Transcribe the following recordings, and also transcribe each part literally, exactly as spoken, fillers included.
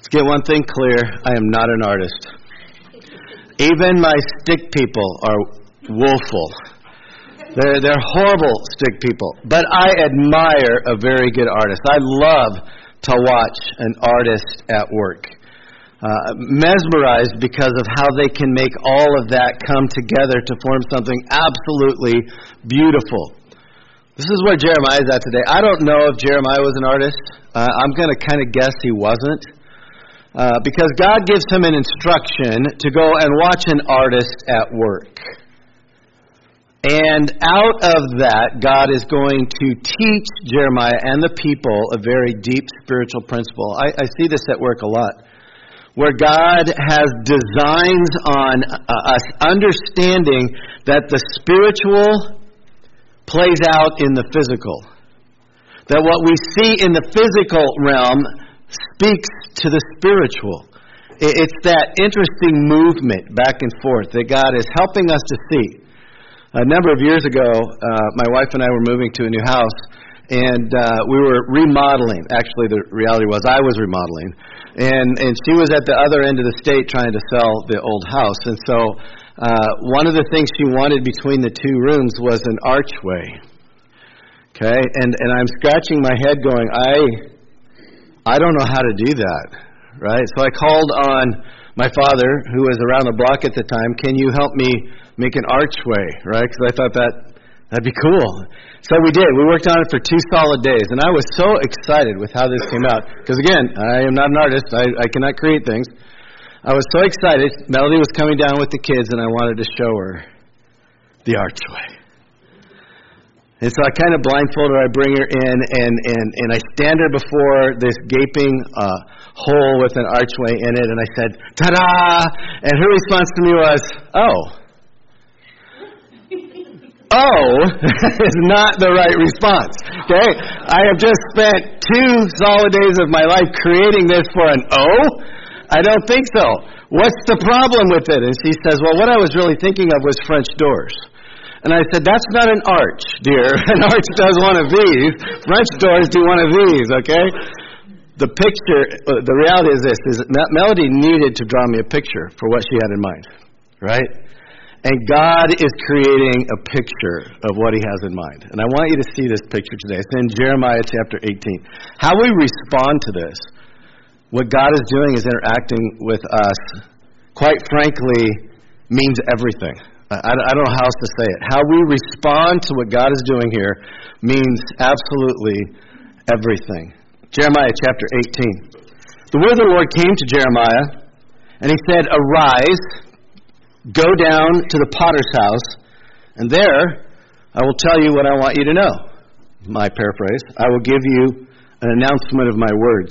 Let's get one thing clear. I am not an artist. Even my stick people are woeful. They're, they're horrible stick people. But I admire a very good artist. I love to watch an artist at work. Uh, mesmerized because of how they can make all of that come together to form something absolutely beautiful. This is where Jeremiah is at today. I don't know if Jeremiah was an artist. Uh, I'm going to kind of guess he wasn't. Uh, because God gives him an instruction to go and watch an artist at work. And out of that, God is going to teach Jeremiah and the people a very deep spiritual principle. I, I see this at work a lot, where God has designs on uh, us understanding that the spiritual plays out in the physical. That what we see in the physical realm speaks to the spiritual. It's that interesting movement back and forth that God is helping us to see. A number of years ago, uh, my wife and I were moving to a new house, and uh, we were remodeling. Actually, the reality was I was remodeling, and and she was at the other end of the state trying to sell the old house. And so uh, one of the things she wanted between the two rooms was an archway. Okay, and and I'm scratching my head going, I I don't know how to do that, right? So I called on my father, who was around the block at the time. Can you help me make an archway, right? Because I thought that that'd be cool. So we did. We worked on it for two solid days, and I was so excited with how this came out. Because again, I am not an artist. I, I cannot create things. I was so excited. Melody was coming down with the kids, and I wanted to show her the archway. And so I kind of blindfold her. I bring her in, and and and I stand her before this gaping uh, hole with an archway in it, and I said, "Ta-da!" And her response to me was, "Oh." Oh is not the right response. Okay? I have just spent two solid days of my life creating this for an O? I don't think so. What's the problem with it? And she says, well, what I was really thinking of was French doors. And I said, that's not an arch, dear. An arch does one of these. French doors do one of these, okay? The picture, the reality is this, is Melody needed to draw me a picture for what she had in mind, right? And God is creating a picture of what He has in mind. And I want you to see this picture today. It's in Jeremiah chapter eighteen. How we respond to this, what God is doing is interacting with us, quite frankly, means everything. I, I don't know how else to say it. How we respond to what God is doing here means absolutely everything. Jeremiah chapter eighteen. The word of the Lord came to Jeremiah, and He said, arise, go down to the potter's house, and there I will tell you what I want you to know. My paraphrase. I will give you an announcement of my words.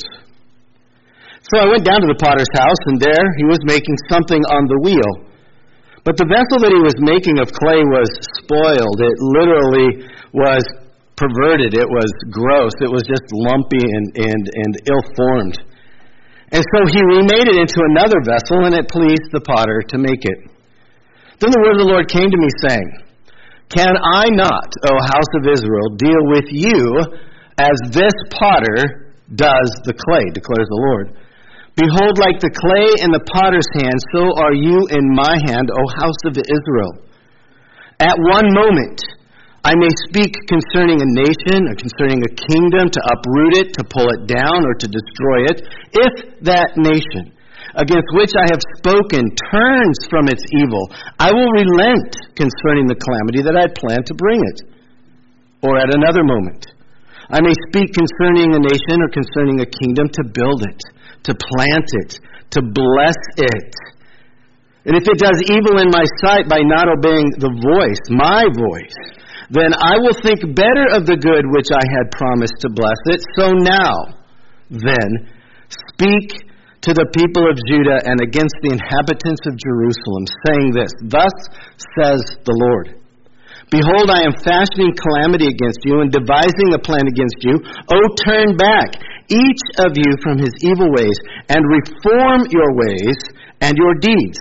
So I went down to the potter's house, and there he was making something on the wheel. But the vessel that he was making of clay was spoiled. It literally was perverted. It was gross. It was just lumpy and, and, and ill-formed. And so he remade it into another vessel, and it pleased the potter to make it. Then the word of the Lord came to me, saying, can I not, O house of Israel, deal with you as this potter does the clay, declares the Lord. Behold, like the clay in the potter's hand, so are you in my hand, O house of Israel. At one moment I may speak concerning a nation, or concerning a kingdom, to uproot it, to pull it down, or to destroy it, if that nation against which I have spoken turns from its evil, I will relent concerning the calamity that I had planned to bring it. Or at another moment, I may speak concerning a nation or concerning a kingdom to build it, to plant it, to bless it. And if it does evil in my sight by not obeying the voice, my voice, then I will think better of the good which I had promised to bless it. So now, then, speak to the people of Judah and against the inhabitants of Jerusalem, saying this, thus says the Lord, behold, I am fashioning calamity against you and devising a plan against you. O turn back, each of you from his evil ways, and reform your ways and your deeds.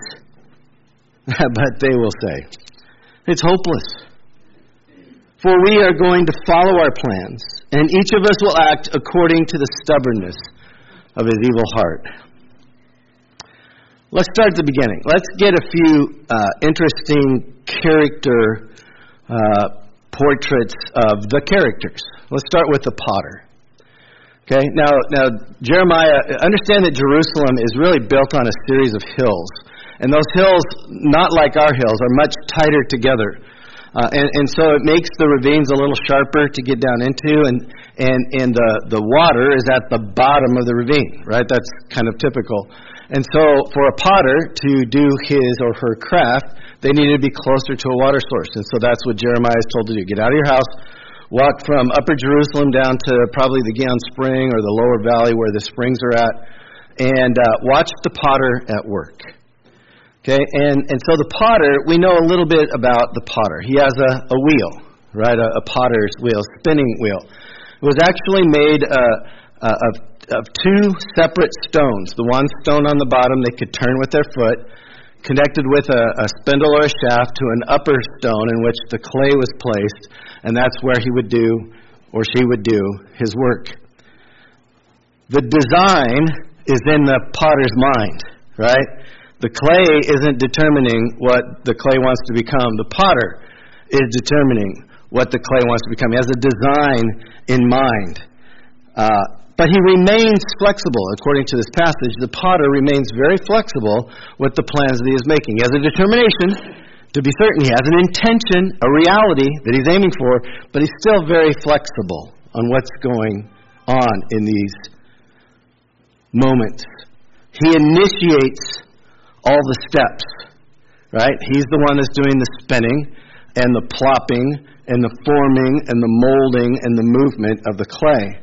But they will say, it's hopeless. For we are going to follow our plans, and each of us will act according to the stubbornness of his evil heart. Let's start at the beginning. Let's get a few uh, interesting character uh, portraits of the characters. Let's start with the potter. Okay, now, now Jeremiah, understand that Jerusalem is really built on a series of hills. And those hills, not like our hills, are much tighter together. Uh, and, and so it makes the ravines a little sharper to get down into, and, and, and the, the water is at the bottom of the ravine, right? That's kind of typical. And so for a potter to do his or her craft, they needed to be closer to a water source. And so that's what Jeremiah is told to do. Get out of your house, walk from Upper Jerusalem down to probably the Gihon Spring or the lower valley where the springs are at, and uh, watch the potter at work. Okay, and, and so the potter, we know a little bit about the potter. He has a, a wheel, right, a, a potter's wheel, spinning wheel. It was actually made uh, uh, of, of two separate stones. The one stone on the bottom they could turn with their foot, connected with a, a spindle or a shaft to an upper stone in which the clay was placed, and that's where he would do, or she would do, his work. The design is in the potter's mind, right? The clay isn't determining what the clay wants to become. The potter is determining what the clay wants to become. He has a design in mind. Uh, but he remains flexible. According to this passage, the potter remains very flexible with the plans that he is making. He has a determination, to be certain. He has an intention, a reality that he's aiming for, but he's still very flexible on what's going on in these moments. He initiates all the steps, right? He's the one that's doing the spinning and the plopping and the forming and the molding and the movement of the clay.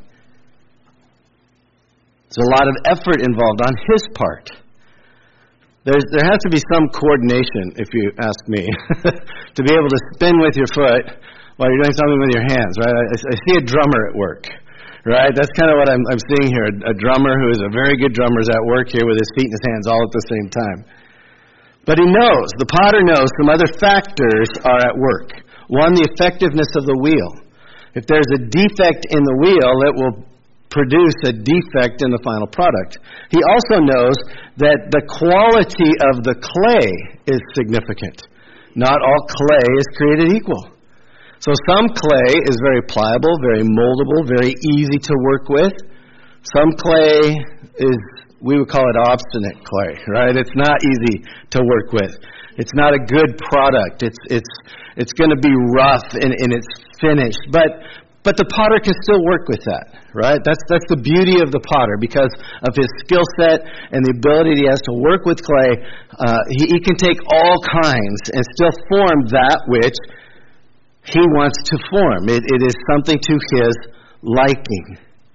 There's a lot of effort involved on his part. There's, there has to be some coordination, if you ask me, to be able to spin with your foot while you're doing something with your hands, right? I, I see a drummer at work, right? That's kind of what I'm, I'm seeing here. A, a drummer who is a very good drummer is at work here with his feet and his hands all at the same time. But he knows, the potter knows some other factors are at work. One, the effectiveness of the wheel. If there's a defect in the wheel, it will produce a defect in the final product. He also knows that the quality of the clay is significant. Not all clay is created equal. So some clay is very pliable, very moldable, very easy to work with. Some clay is, we would call it obstinate clay, right? It's not easy to work with. It's not a good product. It's it's it's going to be rough in, in its finish. But but the potter can still work with that, right? That's that's the beauty of the potter, because of his skill set and the ability he has to work with clay. Uh, he, he can take all kinds and still form that which he wants to form. It, it is something to his liking.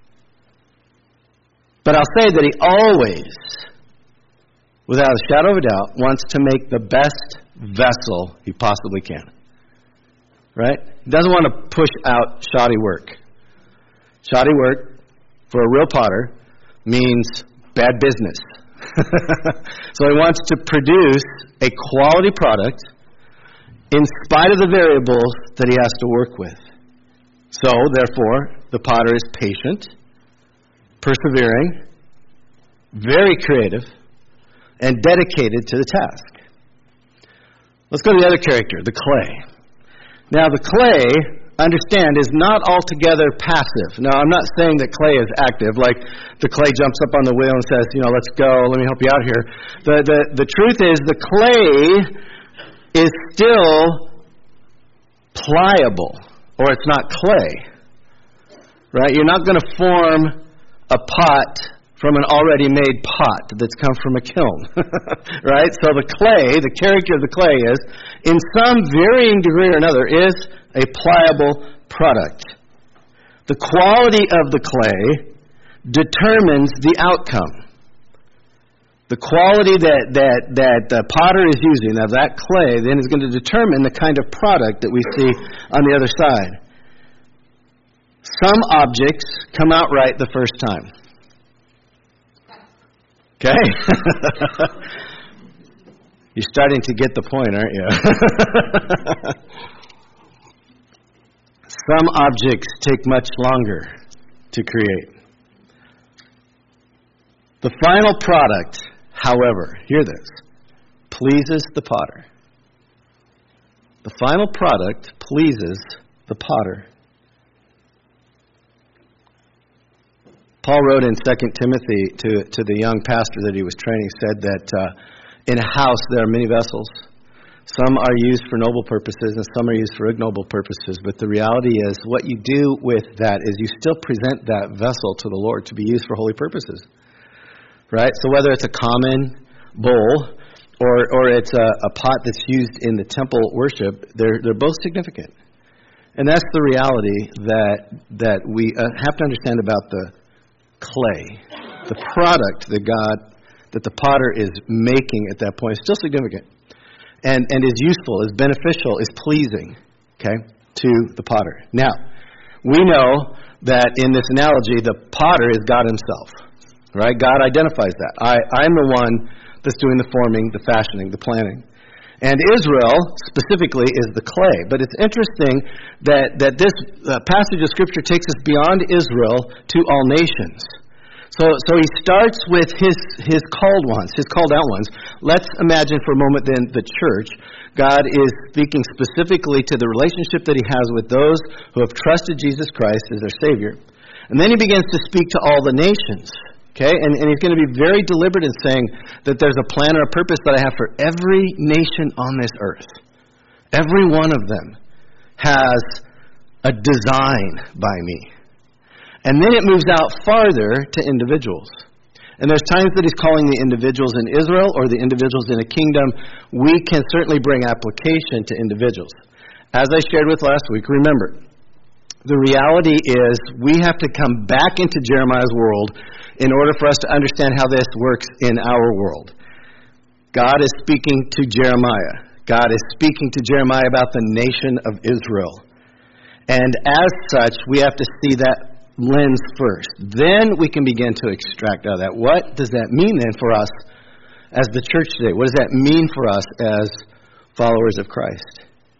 But I'll say that he always, without a shadow of a doubt, wants to make the best vessel he possibly can. Right? He doesn't want to push out shoddy work. Shoddy work, for a real potter, means bad business. So he wants to produce a quality product in spite of the variables that he has to work with. So, therefore, the potter is patient, persevering, very creative, and dedicated to the task. Let's go to the other character, the clay. Now, the clay, understand, is not altogether passive. Now, I'm not saying that clay is active, like the clay jumps up on the wheel and says, you know, let's go, let me help you out here. The, the, the truth is, the clay is still pliable, or it's not clay, right? You're not going to form a pot from an already made pot that's come from a kiln, right? So the clay, the character of the clay is, in some varying degree or another, is a pliable product. The quality of the clay determines the outcome. The quality that, that, that the potter is using of that clay then is going to determine the kind of product that we see on the other side. Some objects come out right the first time. Okay? You're starting to get the point, aren't you? Some objects take much longer to create. The final product however, hear this, pleases the potter. The final product pleases the potter. Paul wrote in Second Timothy to, to the young pastor that he was training, said that uh, in a house there are many vessels. Some are used for noble purposes and some are used for ignoble purposes. But the reality is what you do with that is you still present that vessel to the Lord to be used for holy purposes. Right? So whether it's a common bowl or or it's a, a pot that's used in the temple worship, they're they're both significant. And that's the reality that that we uh, have to understand about the clay. The product that God, that the potter is making at that point is still significant. And, and is useful, is beneficial, is pleasing, okay, to the potter. Now, we know that in this analogy, the potter is God himself, right? God identifies that. I, I'm the one that's doing the forming, the fashioning, the planning. And Israel, specifically, is the clay. But it's interesting that, that this uh, passage of Scripture takes us beyond Israel to all nations. So so he starts with his his called ones, his called out ones. Let's imagine for a moment then the church. God is speaking specifically to the relationship that he has with those who have trusted Jesus Christ as their Savior. And then he begins to speak to all the nations. Okay? And, and he's going to be very deliberate in saying that there's a plan or a purpose that I have for every nation on this earth. Every one of them has a design by me. And then it moves out farther to individuals. And there's times that he's calling the individuals in Israel or the individuals in a kingdom. We can certainly bring application to individuals. As I shared with last week, remember, the reality is we have to come back into Jeremiah's world in order for us to understand how this works in our world. God is speaking to Jeremiah. God is speaking to Jeremiah about the nation of Israel. And as such, we have to see that lens first. Then we can begin to extract out of that. What does that mean then for us as the church today? What does that mean for us as followers of Christ?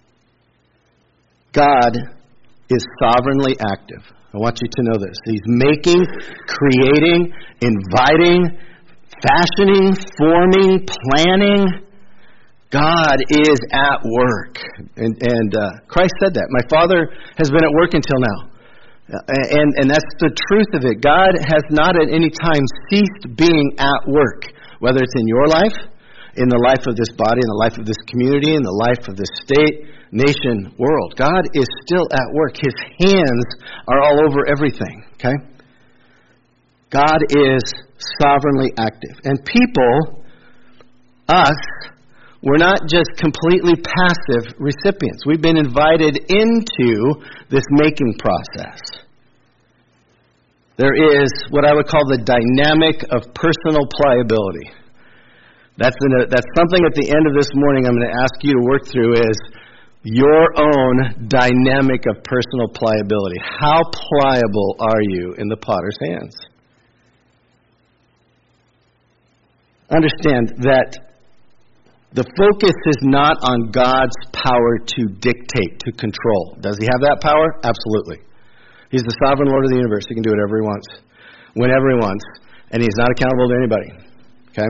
God is sovereignly active. I want you to know this. He's making, creating, inviting, fashioning, forming, planning. God is at work. And, and uh, Christ said that. My Father has been at work until now. And and that's the truth of it. God has not at any time ceased being at work, whether it's in your life, in the life of this body, in the life of this community, in the life of this state, nation, world. God is still at work. His hands are all over everything, okay? God is sovereignly active. And people, us, we're not just completely passive recipients. We've been invited into this making process. There is what I would call the dynamic of personal pliability. That's, a, that's something at the end of this morning I'm going to ask you to work through is your own dynamic of personal pliability. How pliable are you in the potter's hands? Understand that the focus is not on God's power to dictate, to control. Does he have that power? Absolutely. He's the sovereign Lord of the universe. He can do whatever he wants, whenever he wants, and he's not accountable to anybody. Okay?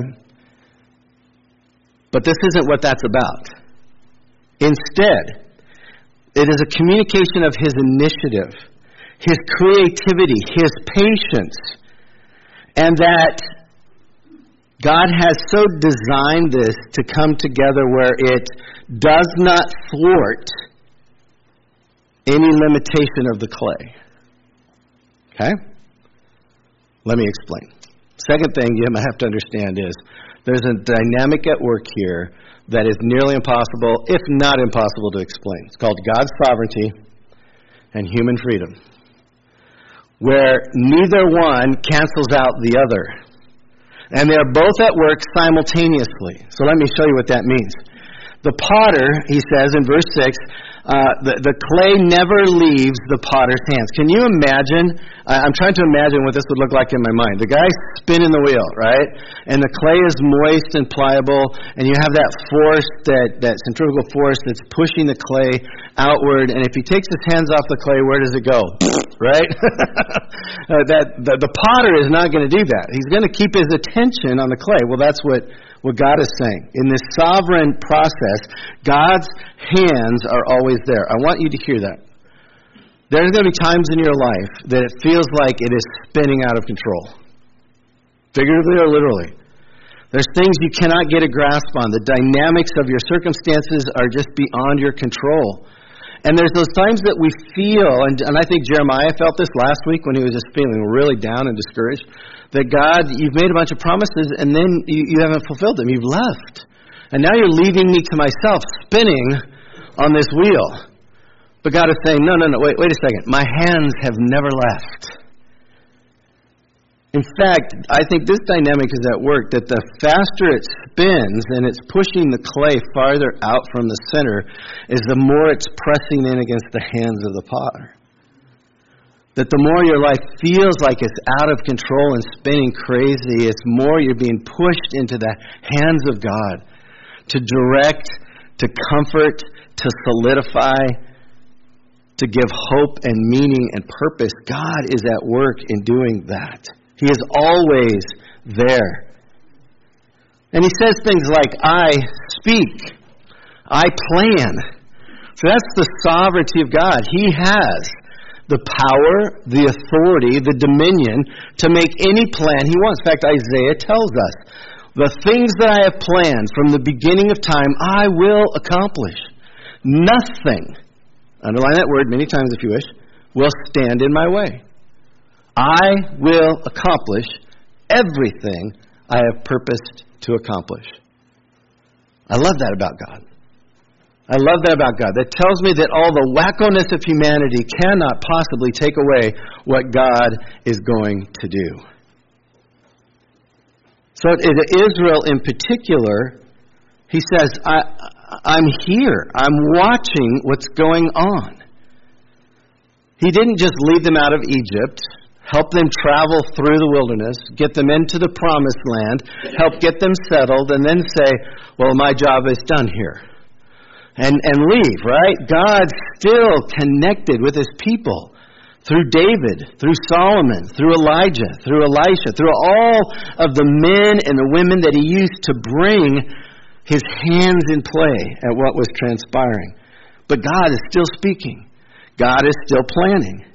But this isn't what that's about. Instead, it is a communication of his initiative, his creativity, his patience, and that God has so designed this to come together where it does not thwart any limitation of the clay. Okay? Let me explain. Second thing you might have to understand is there's a dynamic at work here that is nearly impossible, if not impossible, to explain. It's called God's sovereignty and human freedom, where neither one cancels out the other. And they are both at work simultaneously. So let me show you what that means. The potter, he says in verse six, Uh, the, the clay never leaves the potter's hands. Can you imagine? Uh, I'm trying to imagine what this would look like in my mind. The guy's spinning the wheel, right? And the clay is moist and pliable, and you have that force, that, that centrifugal force that's pushing the clay outward. And if he takes his hands off the clay, where does it go? Right? uh, that the, the potter is not going to do that. He's going to keep his attention on the clay. Well, that's what What God is saying. In this sovereign process, God's hands are always there. I want you to hear that. There's going to be times in your life that it feels like it is spinning out of control. Figuratively or literally. There's things you cannot get a grasp on. The dynamics of your circumstances are just beyond your control. And there's those times that we feel, and, and I think Jeremiah felt this last week when he was just feeling really down and discouraged, that God, you've made a bunch of promises and then you, you haven't fulfilled them. You've left. And now you're leaving me to myself, spinning on this wheel. But God is saying, no, no, no, wait, wait a second. My hands have never left. In fact, I think this dynamic is at work, that the faster it spins and it's pushing the clay farther out from the center, is the more it's pressing in against the hands of the potter. That the more your life feels like it's out of control and spinning crazy, it's more you're being pushed into the hands of God to direct, to comfort, to solidify, to give hope and meaning and purpose. God is at work in doing that. He is always there. And he says things like, I speak, I plan. So that's the sovereignty of God. He has the power, the authority, the dominion to make any plan he wants. In fact, Isaiah tells us, the things that I have planned from the beginning of time, I will accomplish. Nothing, underline that word many times if you wish, will stand in my way. I will accomplish everything I have purposed to accomplish. I love that about God. I love that about God. That tells me that all the wackoness of humanity cannot possibly take away what God is going to do. So in Israel in particular, he says, I, I'm here. I'm watching what's going on. He didn't just lead them out of Egypt, help them travel through the wilderness, get them into the promised land, help get them settled, and then say, well, my job is done here. And and leave, right? God still connected with his people through David, through Solomon, through Elijah, through Elisha, through all of the men and the women that he used to bring his hands in play at what was transpiring. But God is still speaking. God is still planning.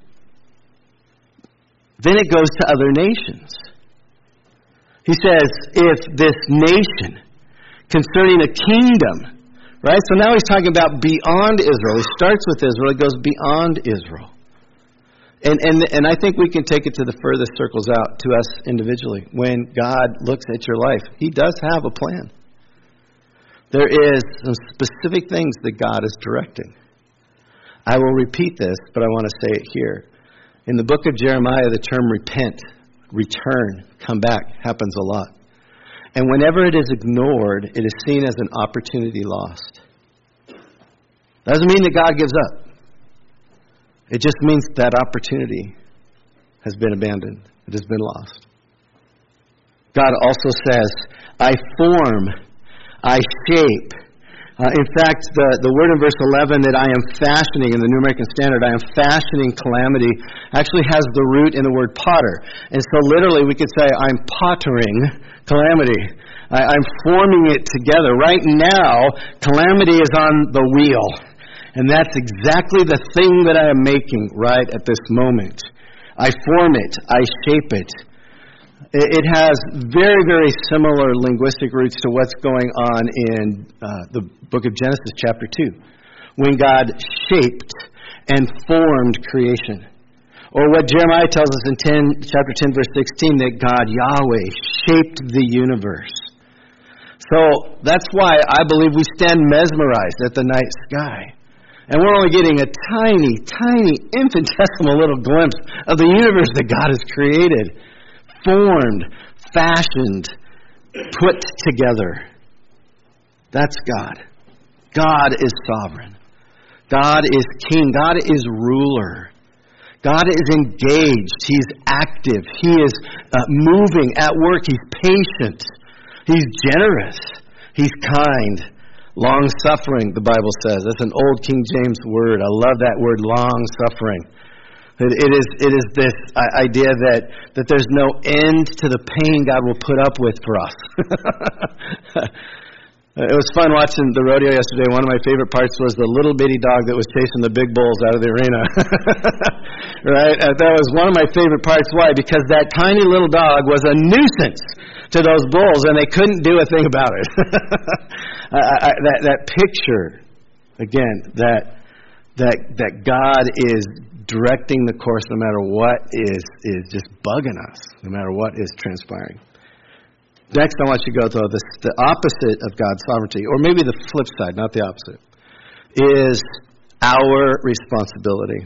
Then it goes to other nations. He says, if this nation, concerning a kingdom, right? So now he's talking about beyond Israel. He starts with Israel. He goes beyond Israel. And, and, and I think we can take it to the furthest circles out to us individually. When God looks at your life, he does have a plan. There is some specific things that God is directing. I will repeat this, but I want to say it here. In the book of Jeremiah, the term repent, return, come back happens a lot. And whenever it is ignored, it is seen as an opportunity lost. Doesn't mean that God gives up. It just means that opportunity has been abandoned. It has been lost. God also says, I form, I shape. Uh, in fact, the, the word in verse eleven that I am fashioning, in the New American Standard, I am fashioning calamity, actually has the root in the word potter. And so literally we could say, I'm pottering calamity. I, I'm forming it together. Right now, calamity is on the wheel. And that's exactly the thing that I am making right at this moment. I form it. I shape it. It has very, very similar linguistic roots to what's going on in uh, the book of Genesis chapter two, when God shaped and formed creation. Or what Jeremiah tells us in ten, chapter ten, verse sixteen, that God, Yahweh, shaped the universe. So that's why I believe we stand mesmerized at the night sky. And we're only getting a tiny, tiny, infinitesimal little glimpse of the universe that God has created. Formed, fashioned, put together. That's God. God is sovereign. God is king. God is ruler. God is engaged. He's active. He is uh, moving at work. He's patient. He's generous. He's kind. Long-suffering, the Bible says. That's an old King James word. I love that word, long-suffering. It, it is it is this idea that, that there's no end to the pain God will put up with for us. It was fun watching the rodeo yesterday. One of my favorite parts was the little bitty dog that was chasing the big bulls out of the arena. Right? And that was one of my favorite parts. Why? Because that tiny little dog was a nuisance to those bulls, and they couldn't do a thing about it. I, I, that, that picture, again, that that that God is directing the course no matter what is is just bugging us, no matter what is transpiring. Next, I want you to go to the, the opposite of God's sovereignty, or maybe the flip side, not the opposite, is our responsibility.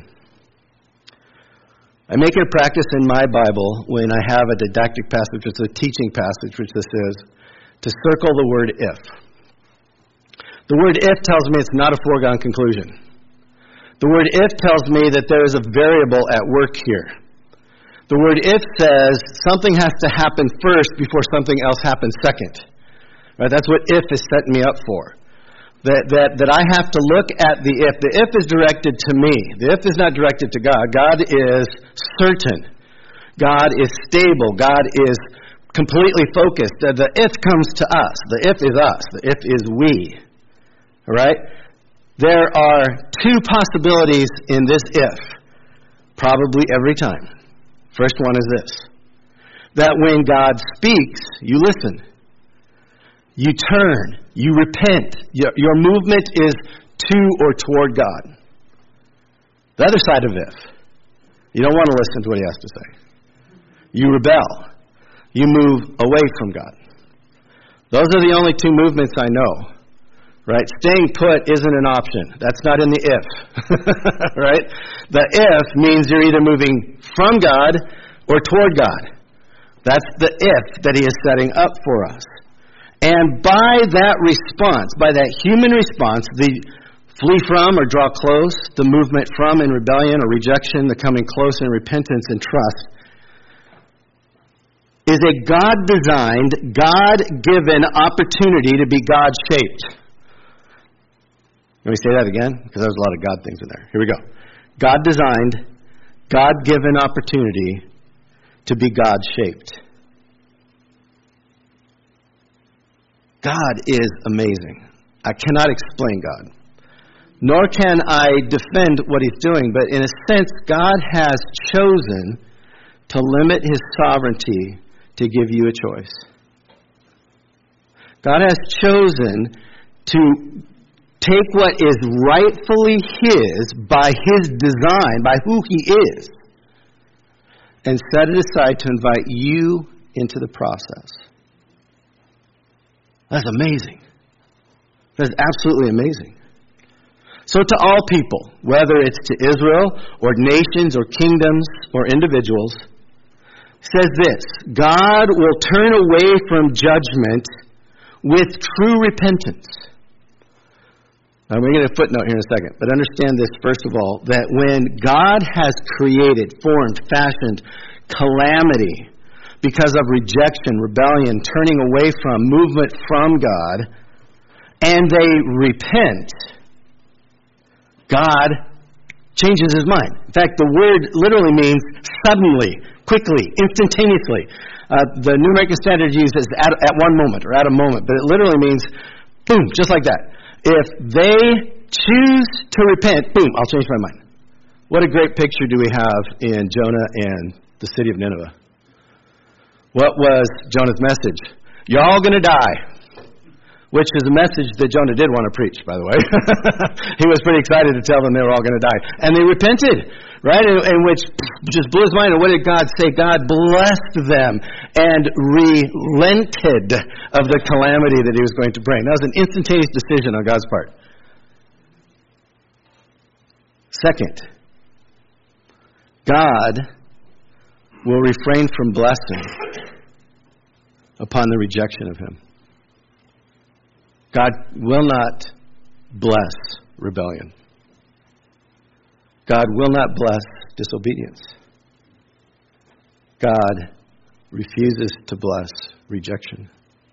I make it a practice in my Bible when I have a didactic passage, which is a teaching passage, which this is, to circle the word if. The word if tells me it's not a foregone conclusion. The word if tells me that there is a variable at work here. The word if says something has to happen first before something else happens second. Right? That's what if is setting me up for. That, that, that I have to look at the if. The if is directed to me. The if is not directed to God. God is certain. God is stable. God is completely focused. The if comes to us. The if is us. The if is we. All right? There are two possibilities in this if, probably every time. First one is this, that when God speaks, you listen. You turn. You repent. Your, your movement is to or toward God. The other side of if, you don't want to listen to what He has to say. You rebel. You move away from God. Those are the only two movements I know. Right? Staying put isn't an option. That's not in the if. Right? The if means you're either moving from God or toward God. That's the if that He is setting up for us. And by that response, by that human response, the flee from or draw close, the movement from in rebellion or rejection, the coming close in repentance and trust, is a God-designed, God-given opportunity to be God-shaped. Let me say that again, because there's a lot of God things in there. Here we go. God-designed, God-given opportunity to be God-shaped. God is amazing. I cannot explain God. Nor can I defend what He's doing, but in a sense, God has chosen to limit His sovereignty to give you a choice. God has chosen to take what is rightfully His by His design, by who He is, and set it aside to invite you into the process. That's amazing. That's absolutely amazing. So to all people, whether it's to Israel or nations or kingdoms or individuals, says this: God will turn away from judgment with true repentance. I'm going to get a footnote here in a second, but understand this first of all, that when God has created, formed, fashioned calamity because of rejection, rebellion, turning away from, movement from God, and they repent, God changes His mind. In fact, the word literally means suddenly, quickly, instantaneously. Uh, the New American Standard uses at, at one moment or at a moment, but it literally means boom, just like that. If they choose to repent, boom, I'll change my mind. What a great picture do we have in Jonah and the city of Nineveh. What was Jonah's message? You're all going to die. Which is a message that Jonah did want to preach, by the way. He was pretty excited to tell them they were all going to die. And they repented, right? And, and which just blew his mind. And what did God say? God blessed them and relented of the calamity that He was going to bring. That was an instantaneous decision on God's part. Second, God will refrain from blessing upon the rejection of Him. God will not bless rebellion. God will not bless disobedience. God refuses to bless rejection.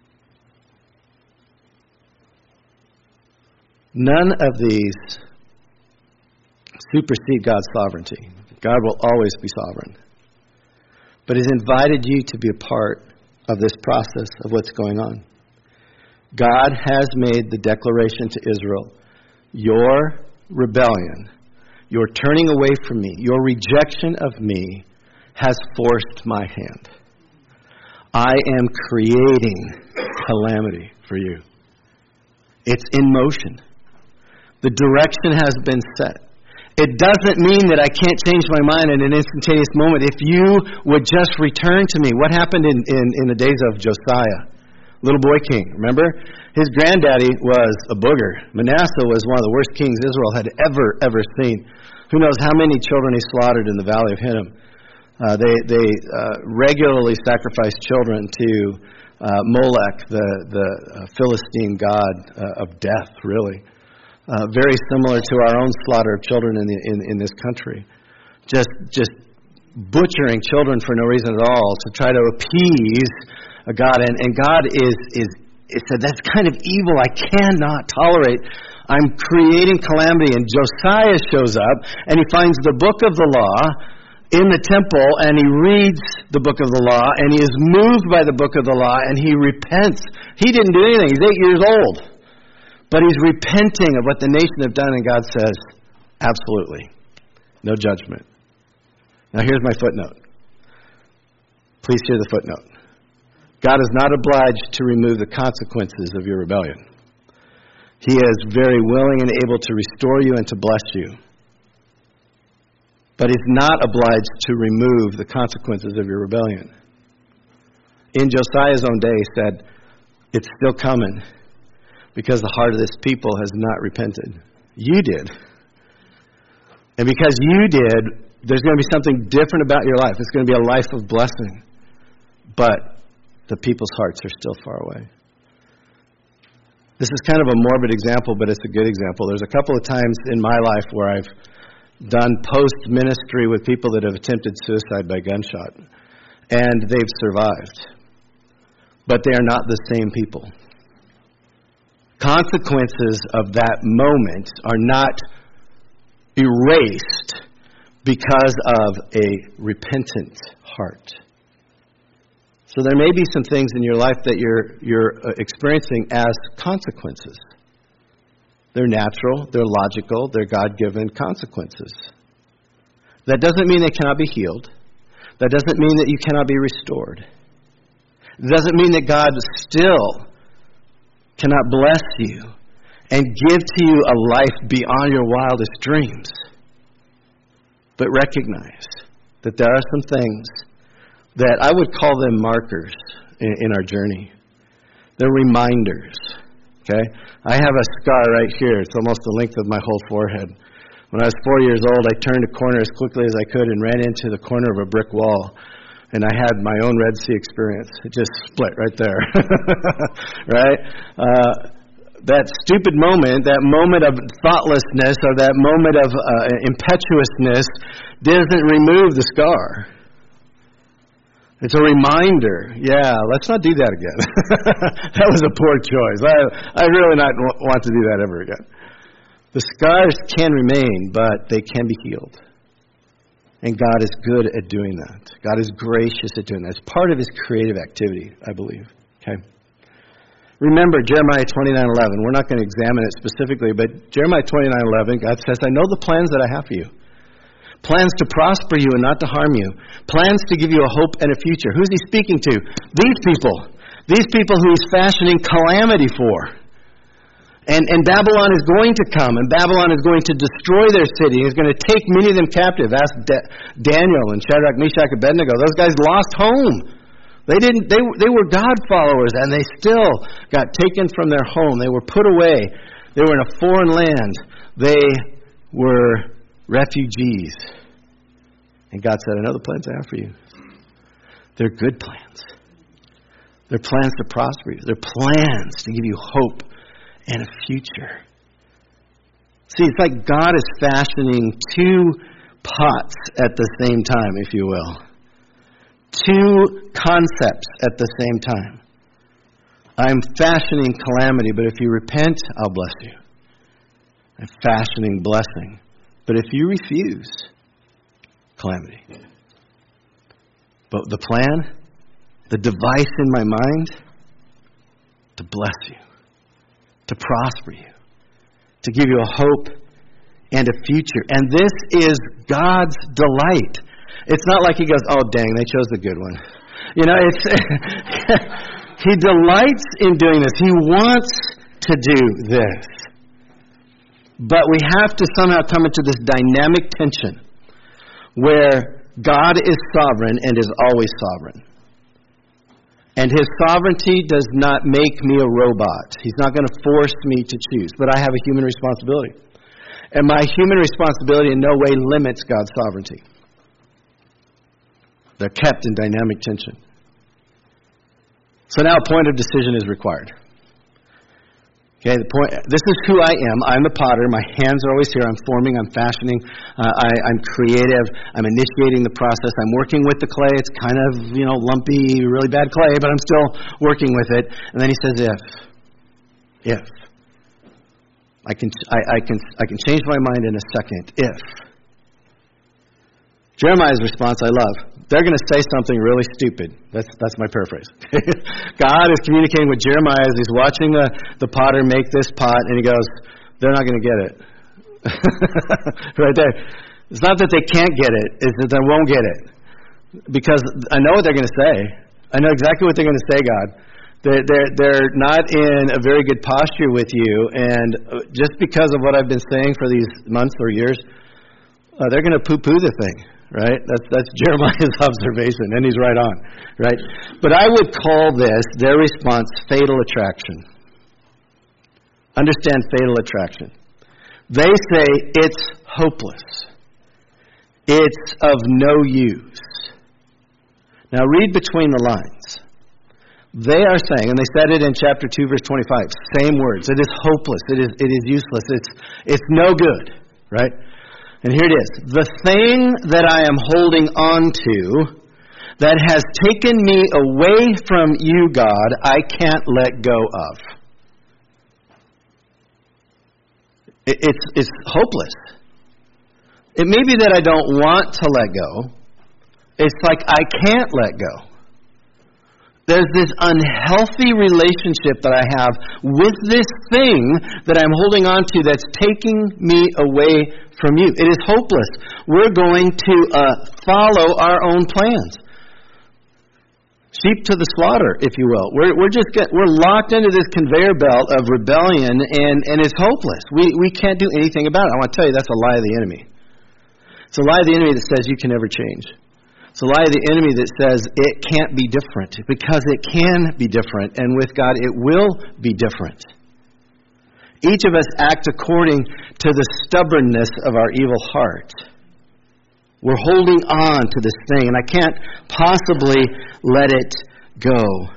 None of these supersede God's sovereignty. God will always be sovereign. But He's invited you to be a part of this process of what's going on. God has made the declaration to Israel, your rebellion, your turning away from me, your rejection of me has forced my hand. I am creating calamity for you. It's in motion. The direction has been set. It doesn't mean that I can't change my mind in an instantaneous moment. If you would just return to me. What happened in, in, in the days of Josiah? Little boy king, remember? His granddaddy was a booger. Manasseh was one of the worst kings Israel had ever, ever seen. Who knows how many children he slaughtered in the Valley of Hinnom. Uh, they they uh, regularly sacrificed children to uh, Molech, the, the uh, Philistine god uh, of death, really. Uh, very similar to our own slaughter of children in, the, in in this country. Just just butchering children for no reason at all to try to appease a God. And, and God is, is, it said, that's kind of evil. I cannot tolerate. I'm creating calamity. And Josiah shows up and he finds the book of the law in the temple, and he reads the book of the law, and he is moved by the book of the law, and he repents. He didn't do anything. He's eight years old. But he's repenting of what the nation have done, and God says, absolutely, no judgment. Now here's my footnote. Please hear the footnote. God is not obliged to remove the consequences of your rebellion. He is very willing and able to restore you and to bless you. But he's not obliged to remove the consequences of your rebellion. In Josiah's own day, he said, it's still coming because the heart of this people has not repented. You did. And because you did, there's going to be something different about your life. It's going to be a life of blessing. But the people's hearts are still far away. This is kind of a morbid example, but it's a good example. There's a couple of times in my life where I've done post-ministry with people that have attempted suicide by gunshot. And they've survived. But they are not the same people. Consequences of that moment are not erased because of a repentant heart. So there may be some things in your life that you're you're experiencing as consequences. They're natural, they're logical, they're God-given consequences. That doesn't mean they cannot be healed. That doesn't mean that you cannot be restored. It doesn't mean that God still cannot bless you and give to you a life beyond your wildest dreams. But recognize that there are some things that I would call them markers in, in our journey. They're reminders. Okay? I have a scar right here. It's almost the length of my whole forehead. When I was four years old, I turned a corner as quickly as I could and ran into the corner of a brick wall. And I had my own Red Sea experience. It just split right there. Right? Uh, that stupid moment, that moment of thoughtlessness or that moment of uh, impetuousness doesn't remove the scar. It's a reminder. Yeah, let's not do that again. That was a poor choice. I, I really not want to do that ever again. The scars can remain, but they can be healed. And God is good at doing that. God is gracious at doing that. It's part of His creative activity, I believe. Okay. Remember Jeremiah twenty-nine eleven. We're not going to examine it specifically, but Jeremiah twenty-nine eleven, God says, I know the plans that I have for you. Plans to prosper you and not to harm you. Plans to give you a hope and a future. Who's He speaking to? These people. These people who He's fashioning calamity for. And, and Babylon is going to come, and Babylon is going to destroy their city. He's going to take many of them captive. Ask Da- Daniel and Shadrach, Meshach, and Abednego. Those guys lost home. They didn't. They they were God followers, and they still got taken from their home. They were put away. They were in a foreign land. They were refugees. And God said, I know the plans I have for you. They're good plans. They're plans to prosper you. They're plans to give you hope and a future. See, it's like God is fashioning two pots at the same time, if you will. Two concepts at the same time. I'm fashioning calamity, but if you repent, I'll bless you. I'm fashioning blessing. But if you refuse, calamity. But the plan, the device in my mind, to bless you, to prosper you, to give you a hope and a future. And this is God's delight. It's not like He goes, oh, dang, they chose the good one. You know, it's He delights in doing this. He wants to do this. But we have to somehow come into this dynamic tension where God is sovereign and is always sovereign. And His sovereignty does not make me a robot. He's not going to force me to choose. But I have a human responsibility. And my human responsibility in no way limits God's sovereignty. They're kept in dynamic tension. So now a point of decision is required. Okay, the point. This is who I am. I'm the potter. My hands are always here. I'm forming. I'm fashioning. Uh, I, I'm creative. I'm initiating the process. I'm working with the clay. It's kind of, you know, lumpy, really bad clay, but I'm still working with it. And then he says, "If, if I can, I, I can, I can change my mind in a second. If." Jeremiah's response, I love. They're going to say something really stupid. That's that's my paraphrase. God is communicating with Jeremiah as he's watching the, the potter make this pot, and he goes, they're not going to get it. Right there. It's not that they can't get it, it's that they won't get it. Because I know what they're going to say. I know exactly what they're going to say, God. They're, they're, they're not in a very good posture with you, and just because of what I've been saying for these months or years, uh, they're going to poo-poo the thing. Right? That's that's Jeremiah's observation, and he's right on. Right? But I would call this, their response, fatal attraction. Understand fatal attraction. They say it's hopeless. It's of no use. Now read between the lines. They are saying, and they said it in chapter two, verse twenty-five, same words. It is hopeless. It is it is useless. It's it's no good. Right? And here it is. The thing that I am holding on to that has taken me away from you, God, I can't let go of. It's, it's hopeless. It may be that I don't want to let go. It's like I can't let go. There's this unhealthy relationship that I have with this thing that I'm holding on to that's taking me away from you. It is hopeless. We're going to uh, follow our own plans. Sheep to the slaughter, if you will. We're we're just get, we're locked into this conveyor belt of rebellion, and, and it's hopeless. We we can't do anything about it. I want to tell you, that's a lie of the enemy. It's a lie of the enemy that says you can never change. It's a lie of the enemy that says it can't be different, because it can be different, and with God it will be different. Each of us act according to the stubbornness of our evil heart. We're holding on to this thing, and I can't possibly let it go.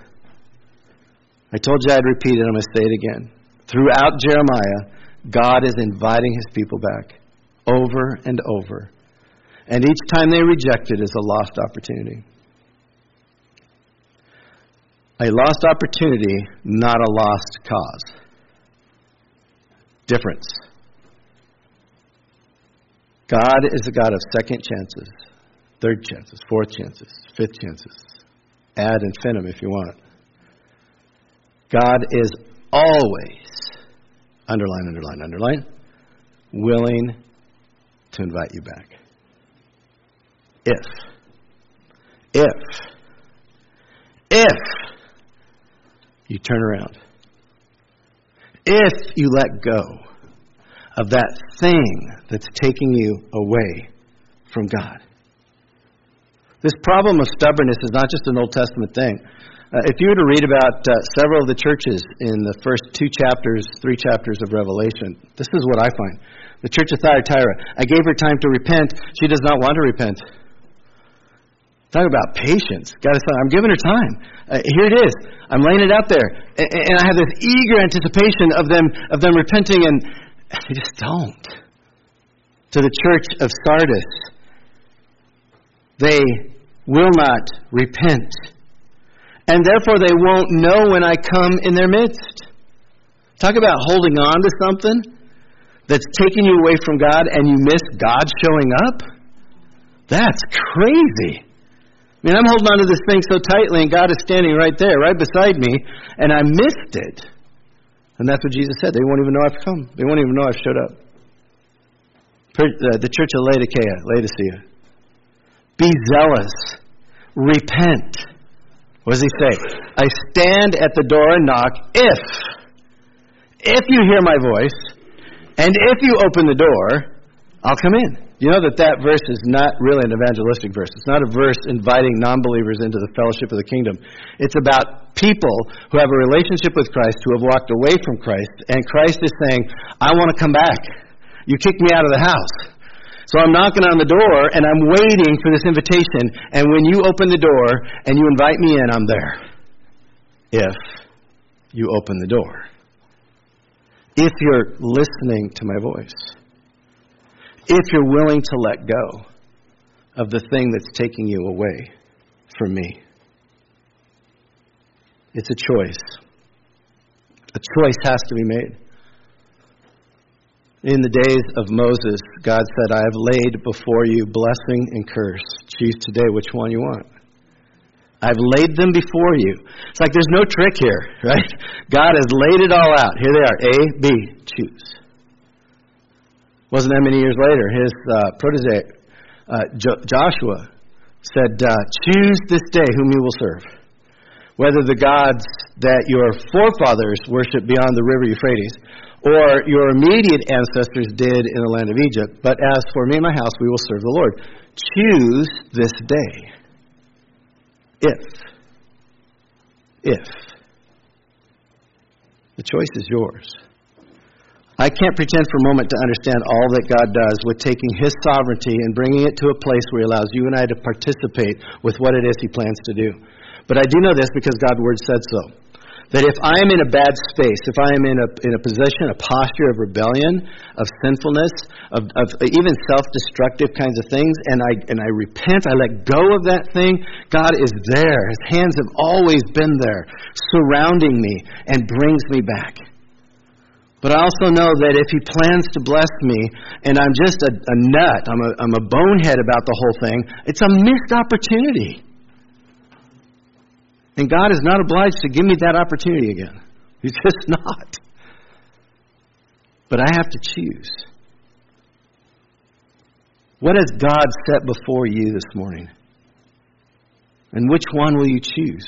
I told you I'd repeat it, I'm going to say it again. Throughout Jeremiah, God is inviting His people back over and over. And each time they reject it is a lost opportunity. A lost opportunity, not a lost cause. Difference. God is a God of second chances, third chances, fourth chances, fifth chances. Ad infinitum if you want. God is always, underline, underline, underline, willing to invite you back. If, if, if you turn around, if you let go of that thing that's taking you away from God. This problem of stubbornness is not just an Old Testament thing. Uh, if you were to read about uh, several of the churches in the first two chapters, three chapters of Revelation, this is what I find. The church of Thyatira, I gave her time to repent. She does not want to repent. Talk about patience. God, I'm giving her time. Uh, here it is. I'm laying it out there, and, and I have this eager anticipation of them of them repenting. And They just don't. To the church of Sardis, they will not repent. And therefore they won't know when I come in their midst. Talk about holding on to something that's taking you away from God and you miss God showing up. That's crazy. I mean, I'm holding on to this thing so tightly and God is standing right there, right beside me, and I missed it. And that's what Jesus said. They won't even know I've come. They won't even know I've showed up. The church of Laodicea, Laodicea. Be zealous. Repent. What does he say? I stand at the door and knock. If, if you hear my voice, and if you open the door, I'll come in. You know that that verse is not really an evangelistic verse. It's not a verse inviting non-believers into the fellowship of the kingdom. It's about people who have a relationship with Christ, who have walked away from Christ, and Christ is saying, I want to come back. You kicked me out of the house. So I'm knocking on the door, and I'm waiting for this invitation, and when you open the door and you invite me in, I'm there. If you open the door. If you're listening to my voice. If you're willing to let go of the thing that's taking you away from me. It's a choice. A choice has to be made. In the days of Moses, God said, I have laid before you blessing and curse. Choose today which one you want. I've laid them before you. It's like there's no trick here, right? God has laid it all out. Here they are. A, B, choose. Wasn't that many years later, his uh, protege, uh, jo- Joshua, said, uh, choose this day whom you will serve. Whether the gods that your forefathers worshipped beyond the river Euphrates, or your immediate ancestors did in the land of Egypt. But as for me and my house, we will serve the Lord. Choose this day. If. If. The choice is yours. I can't pretend for a moment to understand all that God does with taking His sovereignty and bringing it to a place where He allows you and I to participate with what it is He plans to do. But I do know this because God's Word said so. That if I am in a bad space, if I am in a in a position, a posture of rebellion, of sinfulness, of, of even self-destructive kinds of things, and I and I repent, I let go of that thing, God is there. His hands have always been there, surrounding me and brings me back. But I also know that if He plans to bless me, and I'm just a, a nut, I'm a, I'm a bonehead about the whole thing, it's a missed opportunity. And God is not obliged to give me that opportunity again. He's just not. But I have to choose. What has God set before you this morning? And which one will you choose?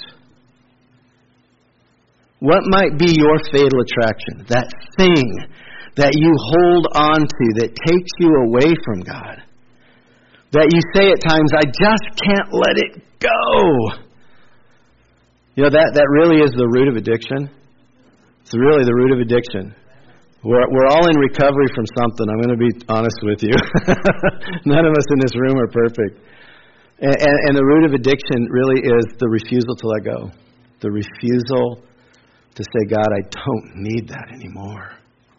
What might be your fatal attraction? That thing that you hold on to that takes you away from God. That you say at times, I just can't let it go. You know, that, that really is the root of addiction. It's really the root of addiction. We're, we're all in recovery from something. I'm going to be honest with you. None of us in this room are perfect. And, and, and the root of addiction really is the refusal to let go. The refusal to say, God, I don't need that anymore.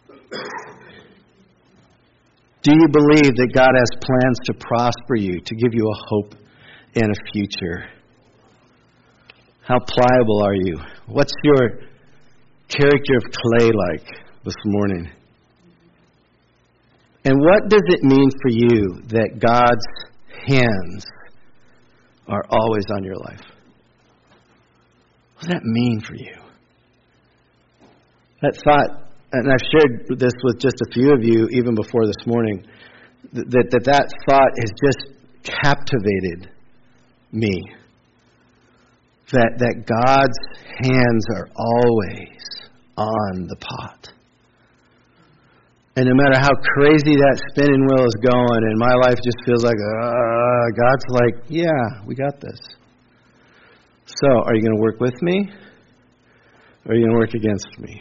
Do you believe that God has plans to prosper you, to give you a hope and a future? How pliable are you? What's your character of clay like this morning? And what does it mean for you that God's hands are always on your life? What does that mean for you? That thought, and I've shared this with just a few of you even before this morning, that that, that thought has just captivated me. That, that God's hands are always on the pot. And no matter how crazy that spinning wheel is going and my life just feels like, uh, God's like, yeah, we got this. So, are you going to work with me? Or are you going to work against me?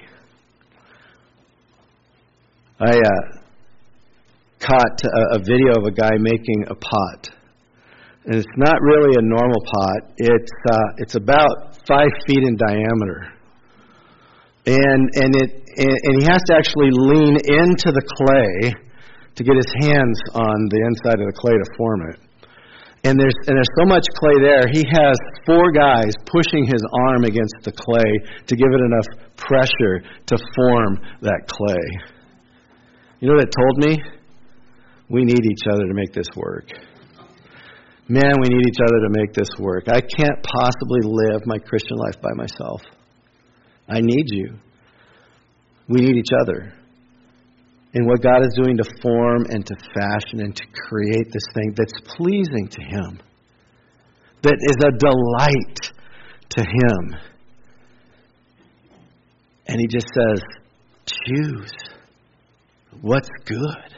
I uh, caught a, a video of a guy making a pot. And it's not really a normal pot. It's uh, it's about five feet in diameter, and and it and, and he has to actually lean into the clay to get his hands on the inside of the clay to form it. And there's and there's so much clay there, he has four guys pushing his arm against the clay to give it enough pressure to form that clay. You know what it told me? We need each other to make this work. Man, we need each other to make this work. I can't possibly live my Christian life by myself. I need you. We need each other. And what God is doing to form and to fashion and to create this thing that's pleasing to Him, that is a delight to Him. And He just says, choose what's good.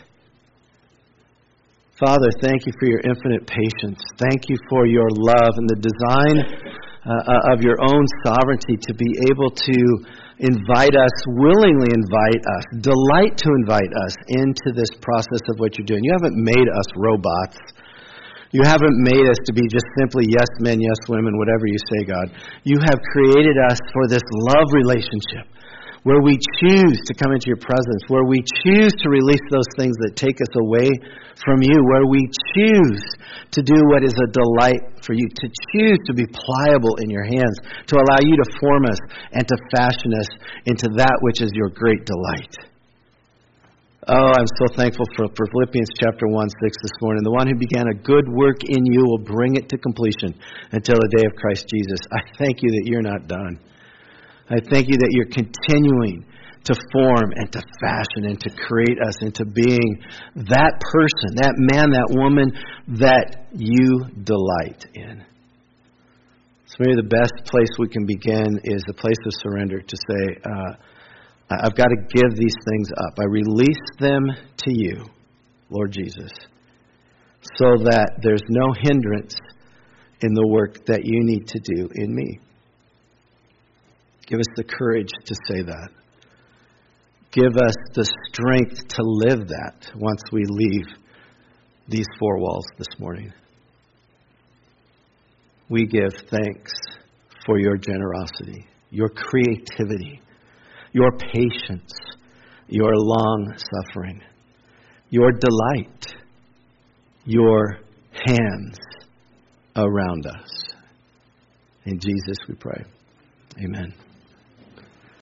Father, thank you for your infinite patience. Thank you for your love and the design uh, of your own sovereignty to be able to invite us, willingly invite us, delight to invite us into this process of what you're doing. You haven't made us robots. You haven't made us to be just simply yes men, yes women, whatever you say, God. You have created us for this love relationship where we choose to come into your presence, where we choose to release those things that take us away from you, where we choose to do what is a delight for you, to choose to be pliable in your hands, to allow you to form us and to fashion us into that which is your great delight. Oh, I'm so thankful for, for Philippians chapter one, six this morning. The one who began a good work in you will bring it to completion until the day of Christ Jesus. I thank you that you're not done. I thank you that you're continuing to form and to fashion and to create us into being that person, that man, that woman that you delight in. So maybe the best place we can begin is a place of surrender to say, uh, I've got to give these things up. I release them to you, Lord Jesus, so that there's no hindrance in the work that you need to do in me. Give us the courage to say that. Give us the strength to live that once we leave these four walls this morning. We give thanks for your generosity, your creativity, your patience, your long suffering, your delight, your hands around us. In Jesus we pray. Amen.